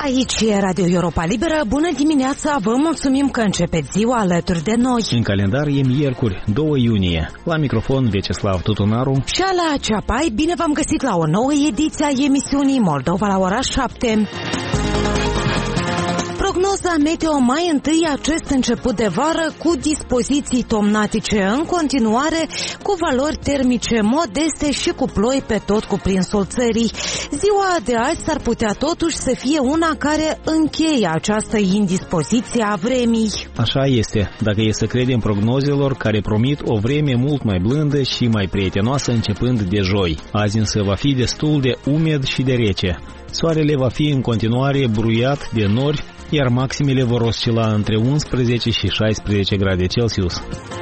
Aici e Radio Europa Liberă. Bună dimineața, vă mulțumim că începeți ziua alături de noi. În calendar e miercuri, 2 iunie. La microfon Vyacheslav Tutunaru Și ala Ceapai, bine v-am găsit la o nouă ediție a emisiunii Moldova la ora 7. Prognoza meteo mai întâi acest început de vară cu dispoziții tomnatice în continuare, cu valori termice modeste și cu ploi pe tot cuprinsul țării. Ziua de azi s-ar putea totuși să fie una care încheie această indispoziție a vremii. Așa este, dacă e să credem prognozelor care promit o vreme mult mai blândă și mai prietenoasă începând de joi. Azi însă va fi destul de umed și de rece. Soarele va fi în continuare bruiat de nori, iar maximele vor oscila între 11 și 16 grade Celsius.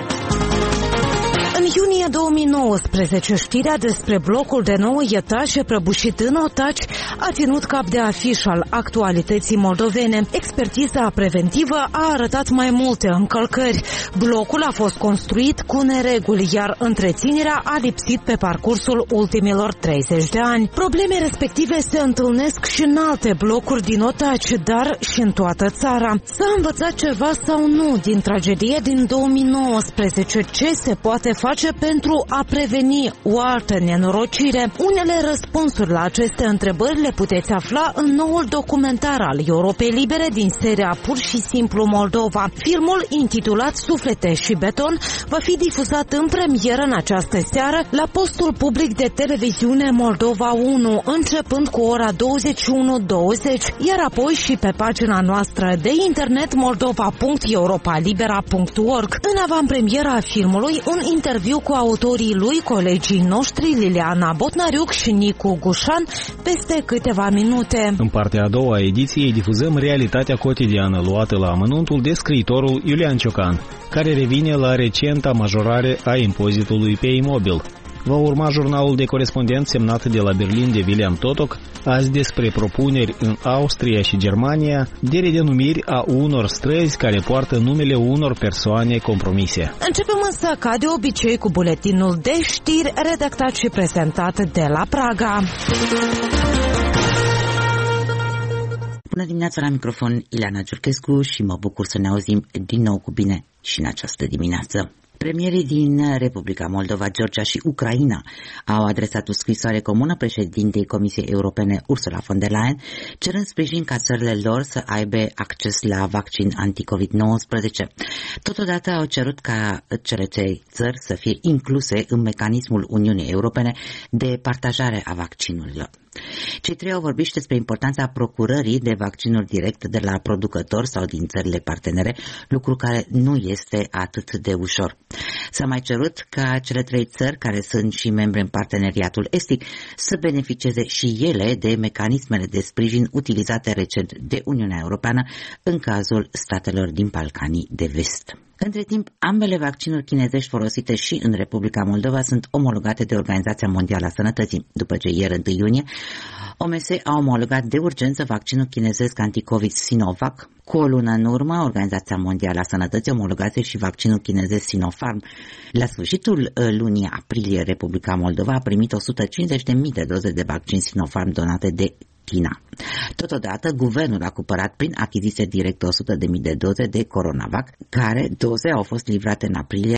În iunie 2019, știrea despre blocul de 9 etaje prăbușit în Otaci a ținut cap de afiș al actualității moldovene. Expertiza preventivă a arătat mai multe încălcări. Blocul a fost construit cu nereguli, iar întreținerea a lipsit pe parcursul ultimilor 30 de ani. Probleme respective se întâlnesc și în alte blocuri din Otaci, dar și în toată țara. S-a învățat ceva sau nu din tragedia din 2019? Ce se poate face pentru a preveni o altă nenorocire? Unele răspunsuri la aceste întrebări le puteți afla în noul documentar al Europei Libere din seria Pur și simplu Moldova. Filmul, intitulat Suflete și beton, va fi difuzat în premieră în această seară la postul public de televiziune Moldova 1, începând cu ora 21:20, iar apoi și pe pagina noastră de internet moldova.europalibera.org. În avantpremiera filmului, un interviu cu autorii lui, colegii noștri Liliana Botnariuc și Nicu Gușan, peste câteva minute. În partea a doua a ediției difuzăm realitatea cotidiană luată la amănuntul de scriitorul Iulian Ciocan, care revine la recenta majorare a impozitului pe imobil. Va urma jurnalul de corespondent semnat de la Berlin de William Totok, azi despre propuneri în Austria și Germania de redenumiri a unor străzi care poartă numele unor persoane compromise. Începem însă ca de obicei cu buletinul de știri redactat și prezentat de la Praga. Bună dimineața, la microfon Ileana Giurchescu și mă bucur să ne auzim din nou cu bine și în această dimineață. Premierii din Republica Moldova, Georgia și Ucraina au adresat o scrisoare comună președintei Comisiei Europene Ursula von der Leyen, cerând sprijin ca țările lor să aibă acces la vaccin anti-COVID-19. Totodată au cerut ca cele trei țări să fie incluse în mecanismul Uniunii Europene de partajare a vaccinurilor. Cei trei au vorbit și despre importanța procurării de vaccinuri direct de la producători sau din țările partenere, lucru care nu este atât de ușor. S-a mai cerut ca cele trei țări, care sunt și membre în parteneriatul estic, să beneficieze și ele de mecanismele de sprijin utilizate recent de Uniunea Europeană în cazul statelor din Balcanii de Vest. Între timp, ambele vaccinuri chinezești folosite și în Republica Moldova sunt omologate de Organizația Mondială a Sănătății, după ce ieri, 1 iunie, OMS a omologat de urgență vaccinul chinezesc anticovid Sinovac. Cu o lună în urmă, Organizația Mondială a Sănătății omologase și vaccinul chinezesc Sinopharm. La sfârșitul lunii aprilie, Republica Moldova a primit 150.000 de doze de vaccin Sinopharm donate de China. Totodată, guvernul a cumpărat prin achiziție directă 100.000 de doze de Coronavac, care doze au fost livrate în aprilie